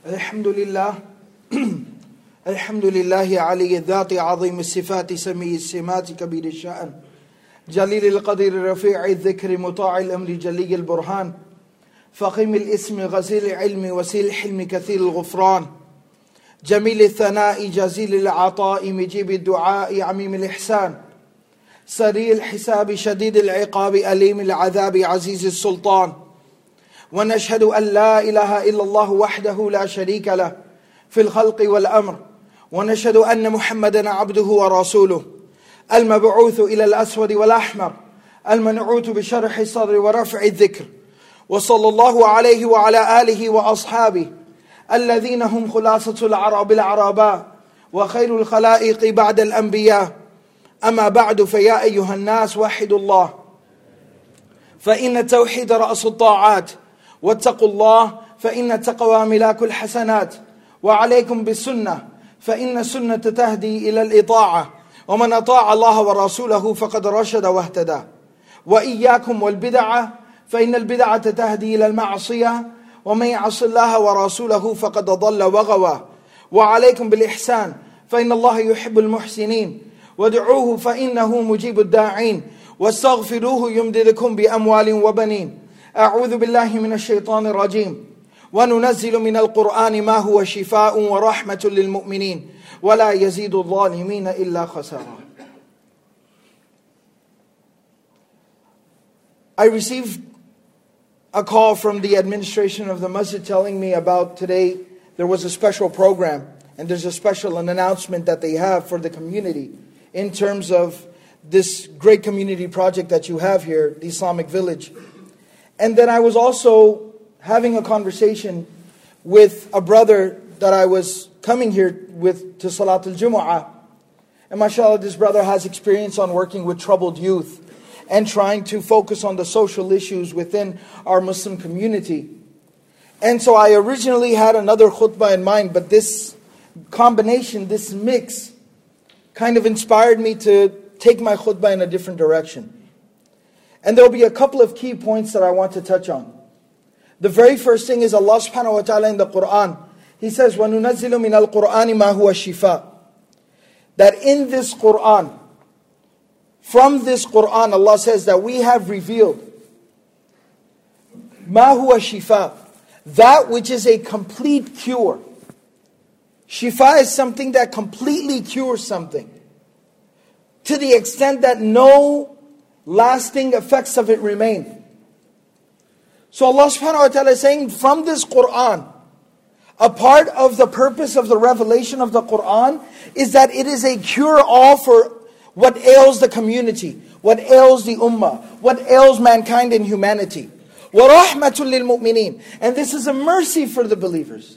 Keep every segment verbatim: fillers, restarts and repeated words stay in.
الحمد لله الحمد لله علي الذات عظيم الصفات سمي السمات كبير الشأن جليل القدر رفيع الذكر مطاع الأمر جلي البرهان فخم الاسم غزير العلم وسيل الحلم كثير الغفران جميل الثناء جزيل العطاء مجيب الدعاء عميم الإحسان سريع الحساب شديد العقاب أليم العذاب عزيز السلطان ونشهد أن لا إله إلا الله وحده لا شريك له في الخلق والأمر ونشهد أن محمدا عبده ورسوله المبعوث إلى الأسود والأحمر المنعوت بشرح الصدر ورفع الذكر وصلى الله عليه وعلى آله وأصحابه الذين هم خلاصة العرب العرباء وخير الخلائق بعد الأنبياء أما بعد فيا أيها الناس وحدوا الله فإن التوحيد رأس الطاعات واتقوا الله فإن التقوى ملاك الحسنات وعليكم بالسنة فإن السنة تهدي إلى الإطاعة ومن أطاع الله ورسوله فقد رشد واهتدى وإياكم والبدعة فإن البدعة تهدي إلى المعصية ومن يعص الله ورسوله فقد ضل وغوى وعليكم بالإحسان فإن الله يحب المحسنين وادعوه فإنه مجيب الداعين واستغفروه يمددكم بأموال وبنين أعوذ بالله من الشيطان الرجيم وننزل من القرآن ما هو شفاء ورحمة للمؤمنين ولا يزيد الظالمين إلا خسارا. I received a call from the administration of the masjid telling me about today there was a special program and there's a special an announcement that they have for the community in terms of this great community project that you have here, the Islamic Village. And then I was also having a conversation with a brother that I was coming here with to Salat al-Jumu'ah. And mashallah, this brother has experience on working with troubled youth and trying to focus on the social issues within our Muslim community. And so I originally had another khutbah in mind, but this combination, this mix, kind of inspired me to take my khutbah in a different direction. And there will be a couple of key points that I want to touch on. The very first thing is Allah subhanahu wa ta'ala in the Quran. He says, وَنُنَزِّلُ مِنَ الْقُرْآنِ مَا هُوَ شِفَاء. That in this Quran, from this Quran, Allah says that we have revealed مَا هُوَ شِفَاء. That which is a complete cure. Shifa is something that completely cures something, to the extent that no lasting effects of it remain. So Allah subhanahu wa ta'ala is saying from this Quran, a part of the purpose of the revelation of the Quran is that it is a cure-all for what ails the community, what ails the ummah, what ails mankind and humanity. وَرَحْمَةٌ لِلْمُؤْمِنِينَ. And this is a mercy for the believers.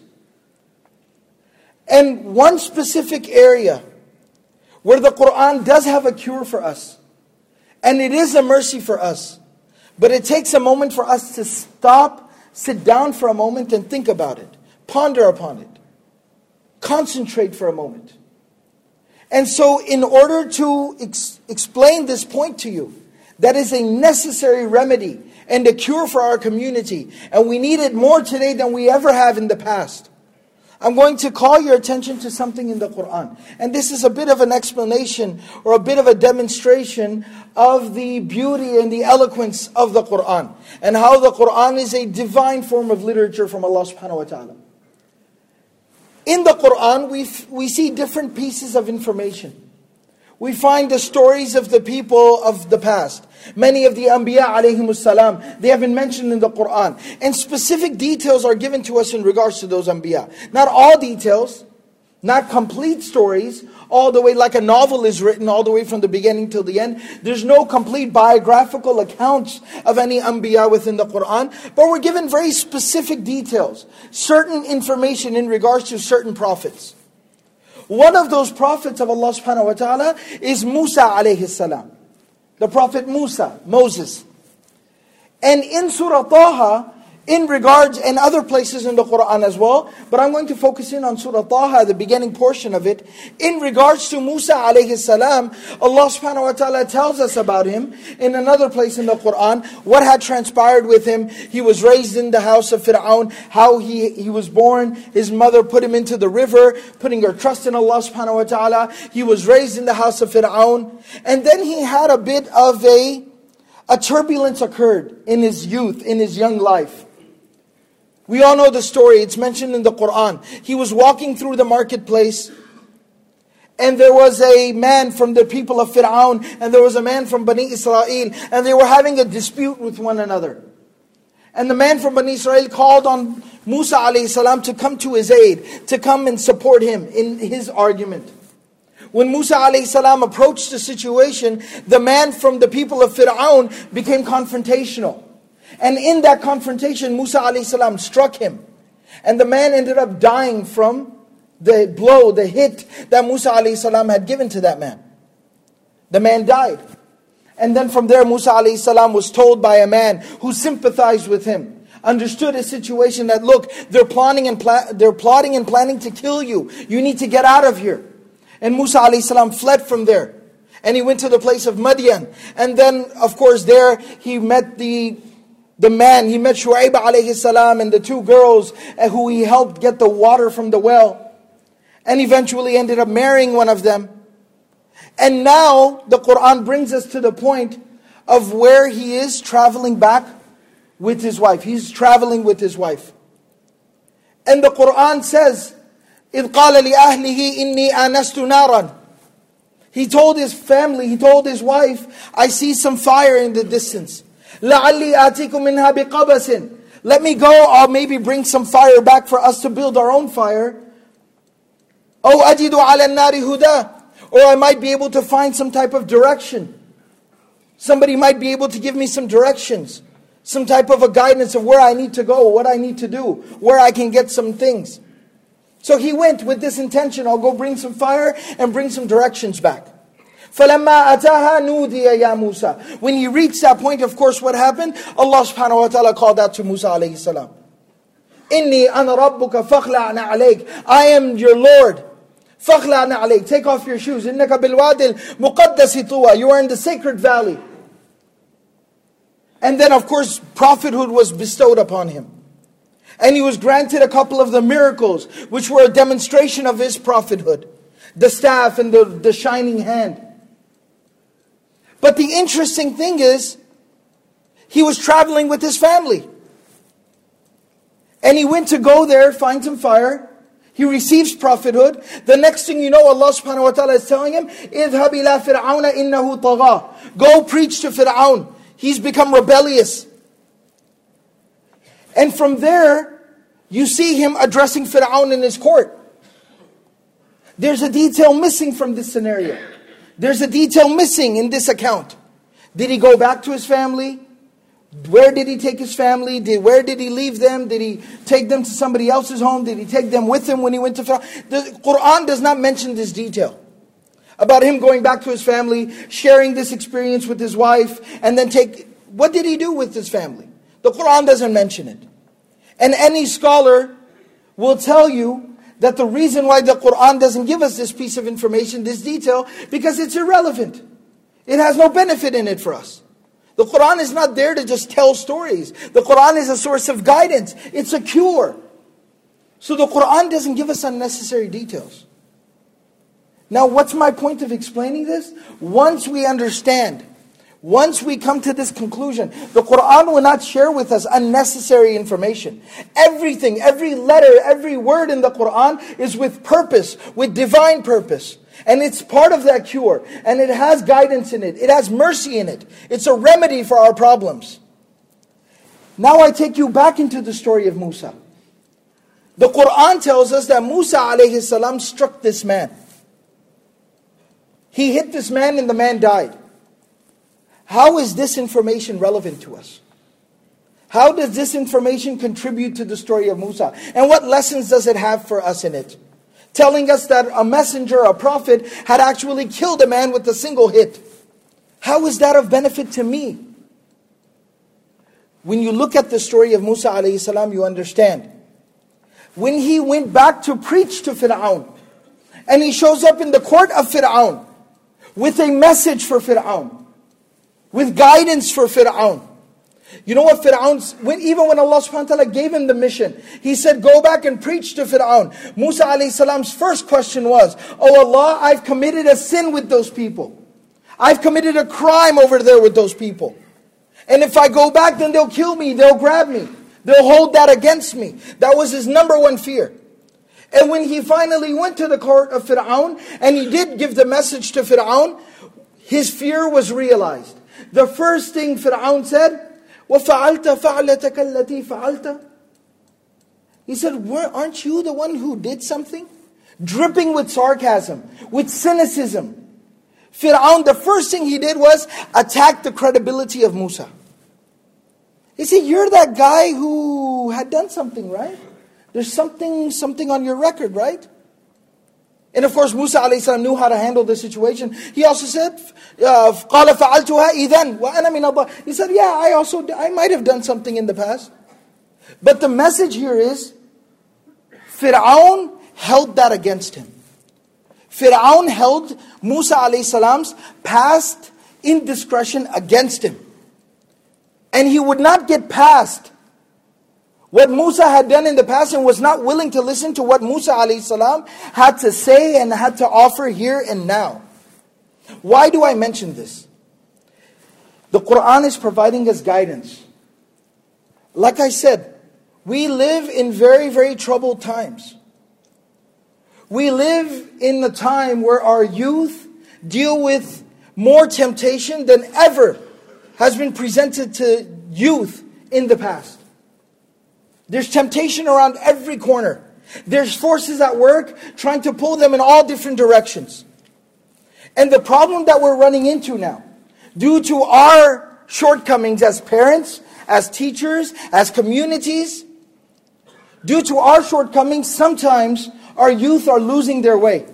And one specific area where the Quran does have a cure for us, and it is a mercy for us, but it takes a moment for us to stop, sit down for a moment and think about it. Ponder upon it. Concentrate for a moment. And so in order to ex- explain this point to you, that is a necessary remedy and a cure for our community, and we need it more today than we ever have in the past. I'm going to call your attention to something in the Quran. And this is a bit of an explanation or a bit of a demonstration of the beauty and the eloquence of the Quran, and how the Quran is a divine form of literature from Allah subhanahu wa ta'ala. In the Quran, we we see different pieces of information. We find the stories of the people of the past. Many of the Anbiya alayhimus salam, they have been mentioned in the Quran. And specific details are given to us in regards to those Anbiya. Not all details, not complete stories, all the way like a novel is written, all the way from the beginning till the end. There's no complete biographical accounts of any Anbiya within the Quran. But we're given very specific details, certain information in regards to certain prophets. One of those prophets of Allah subhanahu wa ta'ala is Musa alayhi salam. The prophet Musa, Moses. And in Surah Taha, In regards, and other places in the Quran as well, but I'm going to focus in on Surah Taha, the beginning portion of it. In regards to Musa alayhi salam, Allah subhanahu wa ta'ala tells us about him in another place in the Quran, what had transpired with him. He was raised in the house of Fir'aun, how he, he was born, his mother put him into the river, putting her trust in Allah subhanahu wa ta'ala. He was raised in the house of Fir'aun, and then he had a bit of a, a turbulence occurred in his youth, in his young life. We all know the story. It's mentioned in the Quran. He was walking through the marketplace, and there was a man from the people of Fir'aun, and there was a man from Bani Israel, and they were having a dispute with one another. And the man from Bani Israel called on Musa alayhi salam to come to his aid, to come and support him in his argument. When Musa alayhi salam approached the situation, the man from the people of Fir'aun became confrontational. And in that confrontation, Musa alayhi salam struck him. And the man ended up dying from the blow, the hit that Musa alayhi salam had given to that man. The man died. And then from there, Musa alayhi salam was told by a man who sympathized with him, understood his situation, that look, they're plotting and pla- they're plotting and planning to kill you. You need to get out of here. And Musa alayhi salam fled from there. And he went to the place of Madian. And then, of course, there he met the The man, he met Shu'aib alayhi salam and the two girls who he helped get the water from the well. And eventually ended up marrying one of them. And now the Quran brings us to the point of where he is traveling back with his wife. He's traveling with his wife. And the Quran says, إِذْ قَالَ لِأَهْلِهِ إِنِّي آنَسْتُ نَارًا. He told his family, he told his wife, I see some fire in the distance. لَعَلِّي آتِيكُم مِّنْهَا بِقَبَسٍ. Let me go, I'll maybe bring some fire back for us to build our own fire. أَوْ أَجِدُ عَلَى النَّارِ هُدَى. Or I might be able to find some type of direction. Somebody might be able to give me some directions. Some type of a guidance of where I need to go, what I need to do, where I can get some things. So he went with this intention, I'll go bring some fire and bring some directions back. فَلَمَّا أَتَاهَا نُودِيَ يَا مُوسَى. When he reached that point, of course, what happened? Allah subhanahu wa ta'ala called out to Musa alayhi salam. إِنِّي أَنَا رَبُّكَ فَخْلَعْنَا عَلَيْكَ. I am your Lord. فَخْلَعْنَا عَلَيْكَ. Take off your shoes. إِنَّكَ بِالْوَادِ الْمُقَدَّسِ طُوَى. You are in the sacred valley. And then, of course, prophethood was bestowed upon him. And he was granted a couple of the miracles, which were a demonstration of his prophethood. The staff and the, the shining hand. But the interesting thing is, he was traveling with his family. And he went to go there, find some fire. He receives prophethood. The next thing you know, Allah subhanahu wa ta'ala is telling him, اذهب إلى فرعون إنه طغى. Go preach to Fir'aun. He's become rebellious. And from there, you see him addressing Fir'aun in his court. There's a detail missing from this scenario. There's a detail missing in this account. Did he go back to his family? Where did he take his family? Did, where did he leave them? Did he take them to somebody else's home? Did he take them with him when he went to Fir'aun? The Quran does not mention this detail. About him going back to his family, sharing this experience with his wife, and then take... What did he do with his family? The Quran doesn't mention it. And any scholar will tell you that the reason why the Quran doesn't give us this piece of information, this detail, because it's irrelevant. It has no benefit in it for us. The Quran is not there to just tell stories. The Quran is a source of guidance. It's a cure. So the Quran doesn't give us unnecessary details. Now, what's my point of explaining this? Once we understand, once we come to this conclusion, the Quran will not share with us unnecessary information. Everything, every letter, every word in the Quran is with purpose, with divine purpose. And it's part of that cure. And it has guidance in it. It has mercy in it. It's a remedy for our problems. Now I take you back into the story of Musa. The Quran tells us that Musa alayhi salam struck this man. He hit this man and the man died. How is this information relevant to us? How does this information contribute to the story of Musa? And what lessons does it have for us in it? Telling us that a messenger, a prophet, had actually killed a man with a single hit. How is that of benefit to me? when you look at the story of Musa alayhi salam, you understand. When he went back to preach to Fir'aun, and he shows up in the court of Fir'aun, with a message for Fir'aun, with guidance for Fir'aun. You know what Fir'aun's, when, even when Allah subhanahu wa ta'ala gave him the mission, He said, go back and preach to Fir'aun. Musa alayhi salam's first question was, oh Allah, I've committed a sin with those people. I've committed a crime over there with those people. And if I go back, then they'll kill me, they'll grab me. They'll hold that against me. That was his number one fear. And when he finally went to the court of Fir'aun, and he did give the message to Fir'aun, his fear was realized. The first thing Fir'aun said, وَفَعَلْتَ فَعْلَتَكَ الَّتِي فَعَلْتَ. He said, aren't you the one who did something? Dripping with sarcasm, with cynicism. Fir'aun, the first thing he did was attack the credibility of Musa. He said, you're that guy who had done something, right? There's something something on your record, right? And of course, Musa alayhi salam knew how to handle the situation. He also said, قَالَ فَعَلْتُهَا إِذَنْ وَأَنَا مِنَ الضَّالِّينَ. He said, yeah, I also, I might have done something in the past. But the message here is, Fir'aun held that against him. Fir'aun held Musa alayhi salam's past indiscretion against him. And he would not get past what Musa had done in the past, and was not willing to listen to what Musa alayhi salam had to say and had to offer here and now. Why do I mention this? The Quran is providing us guidance. Like I said, we live in very, very troubled times. We live in a time where our youth deal with more temptation than ever has been presented to youth in the past. There's temptation around every corner. There's forces at work trying to pull them in all different directions. And the problem that we're running into now, due to our shortcomings as parents, as teachers, as communities, due to our shortcomings, sometimes our youth are losing their way.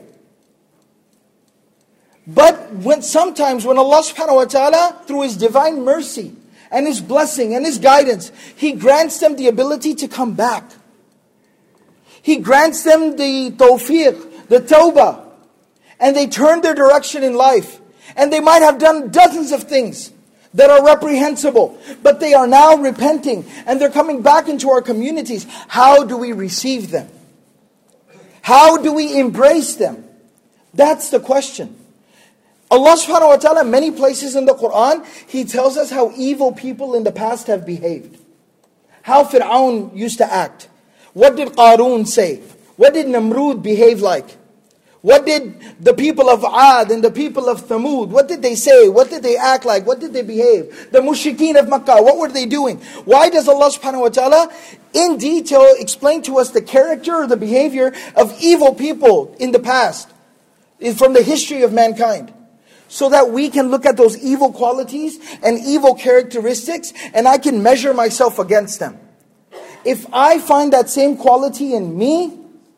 But when sometimes when Allah subhanahu wa ta'ala, through His divine mercy and His blessing and His guidance, He grants them the ability to come back. He grants them the tawfiq, the tawbah, and they turn their direction in life. And they might have done dozens of things that are reprehensible, but they are now repenting and they're coming back into our communities. How do we receive them? How do we embrace them? That's the question. Allah subhanahu wa ta'ala, many places in the Quran, He tells us how evil people in the past have behaved. How Fir'aun used to act. What did Qarun say? What did Namrud behave like? What did the people of Ad and the people of Thamud, what did they say? What did they act like? What did they behave? The mushrikeen of Makkah, what were they doing? Why does Allah subhanahu wa ta'ala in detail explain to us the character or the behavior of evil people in the past, from the history of mankind? So that we can look at those evil qualities and evil characteristics, and I can measure myself against them. If I find that same quality in me,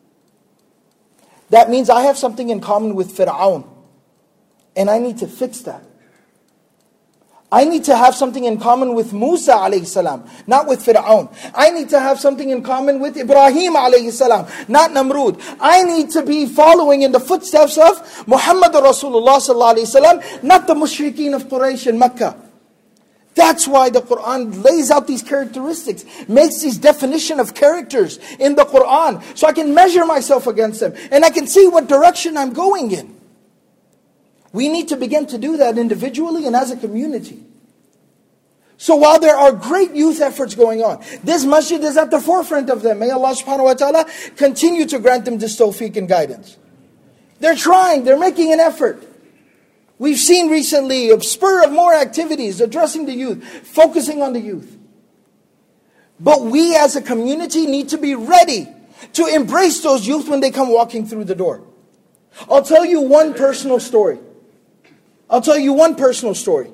that means I have something in common with Fir'aun. And I need to fix that. I need to have something in common with Musa alayhi salam, not with Fir'aun. I need to have something in common with Ibrahim alayhi salam, not Namrud. I need to be following in the footsteps of Muhammad Rasulullah sallallahu alayhi wasallam, not the mushrikeen of Quraysh and Makkah. That's why the Quran lays out these characteristics, makes these definition of characters in the Quran, so I can measure myself against them, and I can see what direction I'm going in. We need to begin to do that individually and as a community. So while there are great youth efforts going on, this masjid is at the forefront of them. May Allah subhanahu wa ta'ala continue to grant them this tawfiq and guidance. They're trying, they're making an effort. We've seen recently a spur of more activities addressing the youth, focusing on the youth. But we as a community need to be ready to embrace those youth when they come walking through the door. I'll tell you one personal story. I'll tell you one personal story.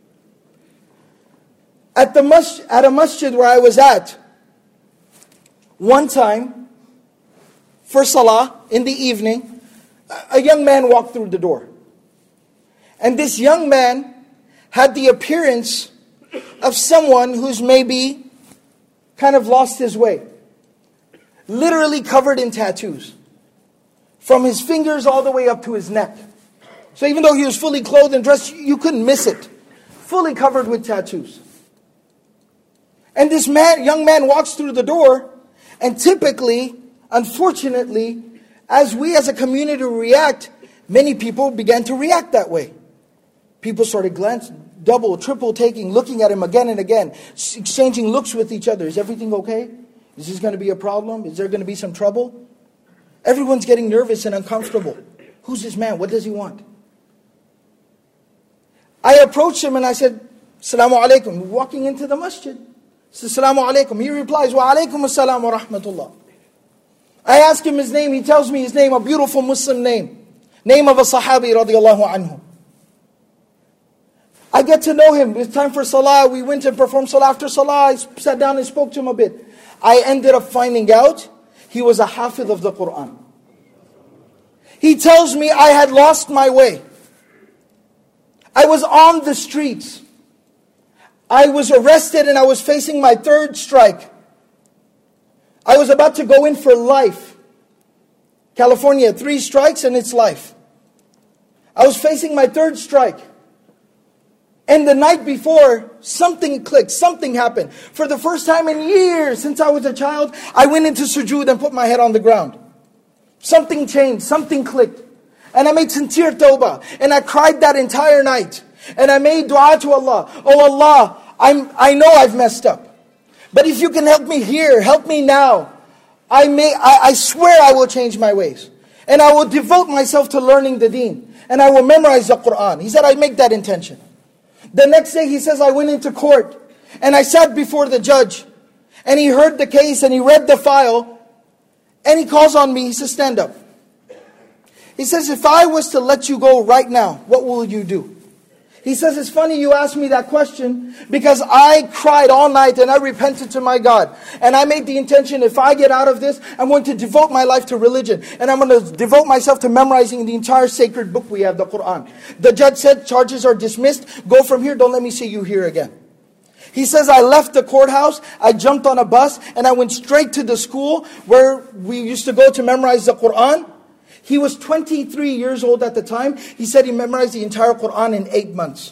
At the mas- at a masjid where I was at, one time, for salah, in the evening, a young man walked through the door. And this young man had the appearance of someone who's maybe kind of lost his way. Literally covered in tattoos. From his fingers all the way up to his neck. So even though he was fully clothed and dressed, you couldn't miss it. Fully covered with tattoos. And this man, young man walks through the door, and typically, unfortunately, as we as a community react, many people began to react that way. People started glancing, double, triple taking, looking at him again and again, exchanging looks with each other. Is everything okay? Is this going to be a problem? Is there going to be some trouble? Everyone's getting nervous and uncomfortable. Who's this man? What does he want? I approached him and I said, Assalamu alaikum. Walking into the masjid. I said, Assalamu alaikum. He replies, Wa alaikum assalam wa rahmatullah. I ask him his name. He tells me his name, a beautiful Muslim name. Name of a Sahabi radiallahu anhu. I get to know him. It's time for Salah. We went and performed Salah. After Salah, I sat down and spoke to him a bit. I ended up finding out he was a Hafidh of the Quran. He tells me I had lost my way. I was on the streets. I was arrested and I was facing my third strike. I was about to go in for life. California, three strikes and it's life. I was facing my third strike. And the night before, something clicked, something happened. For the first time in years, since I was a child, I went into sujood and put my head on the ground. Something changed, something clicked. And I made sincere tawbah. And I cried that entire night. And I made dua to Allah. Oh Allah, I'm, I know I've messed up. But if you can help me here, help me now. I, may, I, I swear I will change my ways. And I will devote myself to learning the deen. And I will memorize the Quran. He said, I make that intention. The next day he says, I went into court. And I sat before the judge. And he heard the case and he read the file. And he calls on me. He says, stand up. He says, if I was to let you go right now, what will you do? He says, it's funny you asked me that question because I cried all night and I repented to my God. And I made the intention, if I get out of this, I'm going to devote my life to religion. And I'm going to devote myself to memorizing the entire sacred book we have, the Quran. The judge said, charges are dismissed. Go from here. Don't let me see you here again. He says, I left the courthouse, I jumped on a bus, and I went straight to the school where we used to go to memorize the Quran. He was twenty-three years old at the time. He said he memorized the entire Quran in eight months.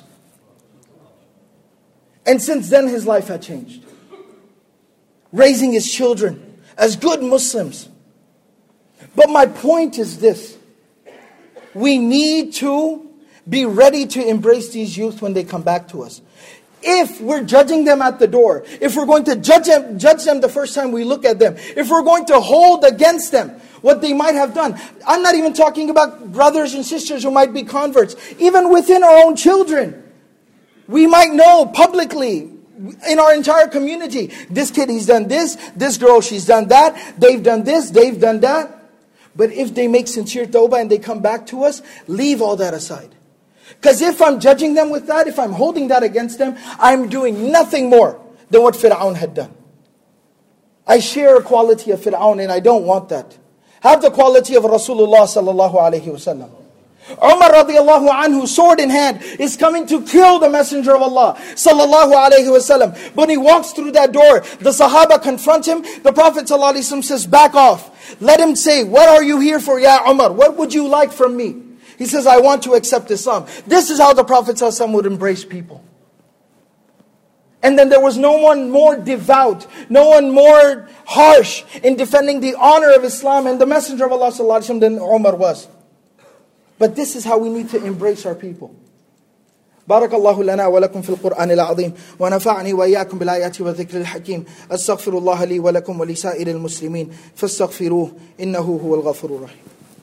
And since then his life had changed. Raising his children as good Muslims. But my point is this. We need to be ready to embrace these youth when they come back to us. If we're judging them at the door, if we're going to judge them, judge them the first time we look at them, if we're going to hold against them what they might have done. I'm not even talking about brothers and sisters who might be converts. Even within our own children. We might know publicly in our entire community, this kid, he's done this, this girl, she's done that, they've done this, they've done that. But if they make sincere tawbah and they come back to us, leave all that aside. Because if I'm judging them with that, if I'm holding that against them, I'm doing nothing more than what Fir'aun had done. I share a quality of Fir'aun and I don't want that. Have the quality of Rasulullah sallallahu alaihi wasallam. Umar radiallahu anhu, sword in hand, is coming to kill the Messenger of Allah sallallahu alaihi wasallam. When he walks through that door, the Sahaba confront him. The Prophet sallallahu alaihi wasallam says, back off. Let him say, what are you here for, Ya Umar? What would you like from me? He says, I want to accept Islam. This is how the Prophet sallallahu alaihi wasallam would embrace people. And then there was no one more devout, no one more harsh in defending the honor of Islam and the Messenger of Allah sallallahu alaihi wasallam than Umar was. But this is how we need to embrace our people. بارك الله لنا ولكم في القرآن العظيم ونفعني وإياكم بالآيات والذكر الحكيم أستغفر الله لي ولكم ولسائر المسلمين فاستغفروه إنه هو الغفور الرحيم.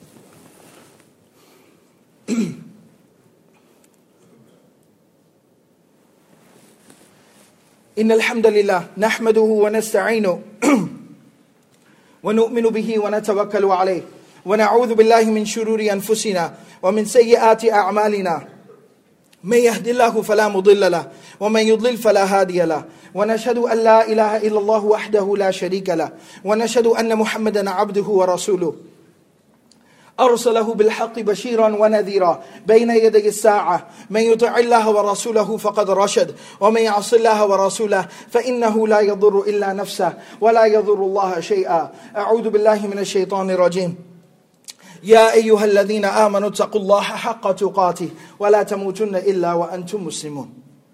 إن الحمد لله نحمده ونستعينه ونؤمن به ونتوكل عليه ونعوذ بالله من شرور أنفسنا ومن سيئات أعمالنا من يهد الله فلا مضل له ومن يضلل فلا هادي له ونشهد أن لا إله إلا الله وحده لا شريك له ونشهد أن محمدا عبده ورسوله أرسله بالحق بشيرا ونذيرا بين يدي الساعة من يطع الله ورسوله فقد رشد ومن يعص الله ورسوله فإنه لا يضر إلا نفسه ولا يضر الله شيئا. أعوذ بالله من الشيطان الرجيم. يا أيها الذين آمنوا اتقوا الله حق تقاته ولا تموتن إلا وأنتم مسلمون.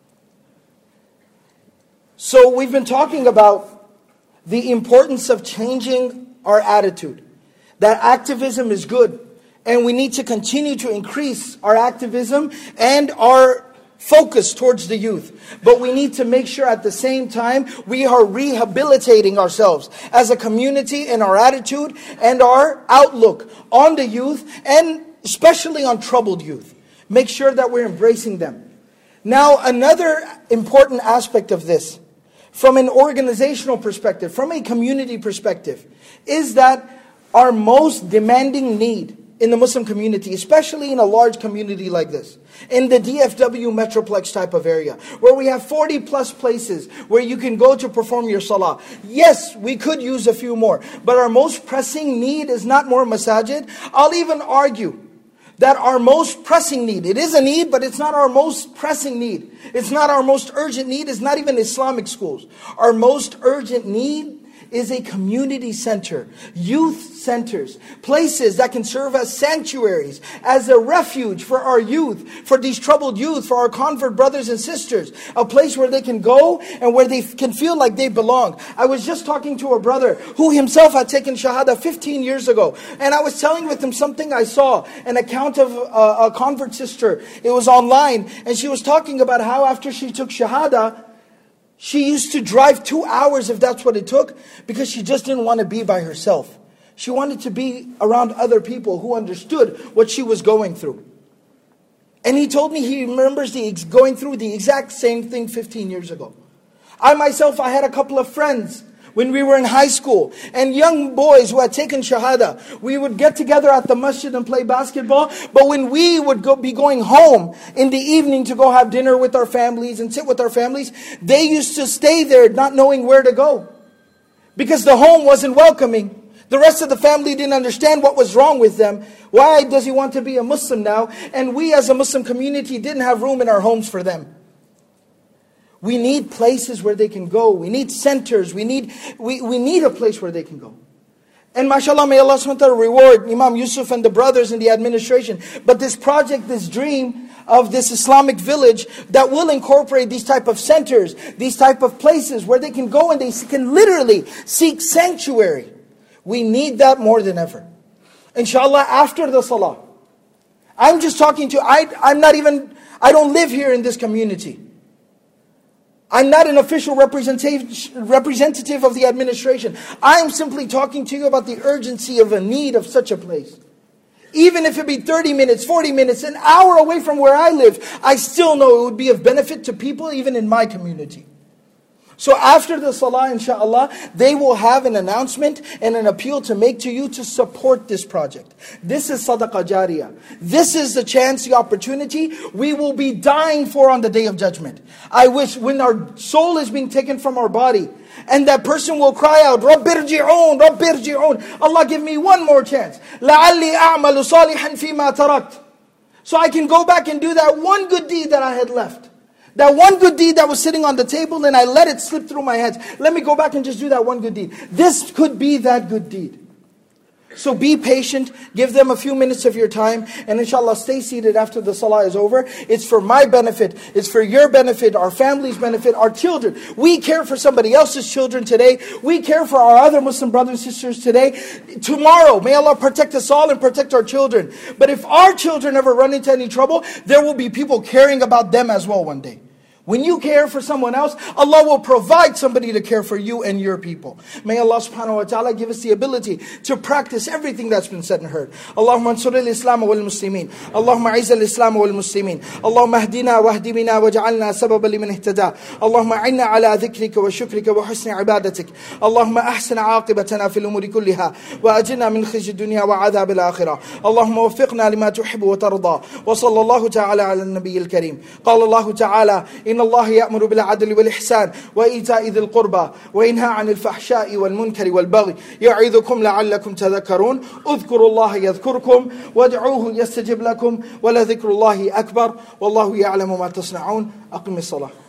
So we've been talking about the importance of changing our attitude. That activism is good, and we need to continue to increase our activism and our focus towards the youth. But we need to make sure at the same time we are rehabilitating ourselves as a community in our attitude and our outlook on the youth, and especially on troubled youth. Make sure that we're embracing them. Now, another important aspect of this, from an organizational perspective, from a community perspective, is that our most demanding need in the Muslim community, especially in a large community like this, in the D F W Metroplex type of area, where we have forty plus places where you can go to perform your salah. Yes, we could use a few more, but our most pressing need is not more masajid. I'll even argue that our most pressing need, it is a need, but it's not our most pressing need. It's not our most urgent need. It's not even Islamic schools. Our most urgent need is a community center, youth centers, places that can serve as sanctuaries, as a refuge for our youth, for these troubled youth, for our convert brothers and sisters, a place where they can go and where they can feel like they belong. I was just talking to a brother who himself had taken Shahada fifteen years ago, and I was telling with him something I saw, an account of a, a convert sister. It was online, and she was talking about how after she took Shahada, she used to drive two hours if that's what it took, because she just didn't want to be by herself. She wanted to be around other people who understood what she was going through. And he told me he remembers the going through the exact same thing fifteen years ago. I myself, I had a couple of friends when we were in high school, and young boys who had taken Shahada. We would get together at the masjid and play basketball. But when we would go, be going home in the evening to go have dinner with our families and sit with our families, they used to stay there not knowing where to go, because the home wasn't welcoming. The rest of the family didn't understand what was wrong with them. Why does he want to be a Muslim now? And we as a Muslim community didn't have room in our homes for them. We need places where they can go. We need centers. We need we, we need a place where they can go. And mashallah, may Allah subhanahu wa ta'ala reward Imam Yusuf and the brothers in the administration. But this project, this dream of this Islamic village that will incorporate these type of centers, these type of places where they can go and they can literally seek sanctuary. We need that more than ever. Inshallah, after the salah. I'm just talking to, I, I'm not even, I don't live here in this community. I'm not an official representative representative of the administration. I'm simply talking to you about the urgency of a need of such a place. Even if it be thirty minutes, forty minutes, an hour away from where I live, I still know it would be of benefit to people even in my community. So after the salah, inshallah, they will have an announcement and an appeal to make to you to support this project. This is sadaqah jariyah. This is the chance, the opportunity we will be dying for on the Day of Judgment. I wish when our soul is being taken from our body, and that person will cry out, رَبِّ ارْجِعُونَ رَبِّ ارْجِعُونَ Allah, give me one more chance. لَعَلِّي أَعْمَلُ صَالِحًا فِي مَا تَرَكْتُ. So I can go back and do that one good deed that I had left. That one good deed that was sitting on the table and I let it slip through my hands. Let me go back and just do that one good deed. This could be that good deed. So be patient. Give them a few minutes of your time. And inshallah, stay seated after the salah is over. It's for my benefit. It's for your benefit, our family's benefit, our children. We care for somebody else's children today. We care for our other Muslim brothers and sisters today. Tomorrow, may Allah protect us all and protect our children. But if our children ever run into any trouble, there will be people caring about them as well one day. When you care for someone else, Allah will provide somebody to care for you and your people. May Allah subhanahu wa ta'ala give us the ability to practice everything that's been said and heard. Allahumma ansur al-Islam wal-Muslimin. Allahumma aiz al-Islam wal-Muslimin. Allahumma ahdina wa ahdi bina wa ja'alna sababa liman ihtada. Allahumma a'inna ala dhikrika wa shukrika wa husni ibadatik. Allahumma ahsin aqibatana fil umuri kulliha wa ajirna min khizyi dunya wa adhab al-akhirah. Allahumma waffiqna lima tuhibbu wa tarda. Wa sallallahu ta'ala ala an-nabiy al-kareem. Qala Allah ta'ala, in إن الله يأمر بالعدل والإحسان وإيتاء ذي القربى وينهى عن الفحشاء والمنكر والبغي يعظكم لعلكم تذكرون. اذكروا الله يذكركم وادعوه يستجب لكم ولذكر الله أكبر والله يعلم ما تصنعون. أقم الصلاة.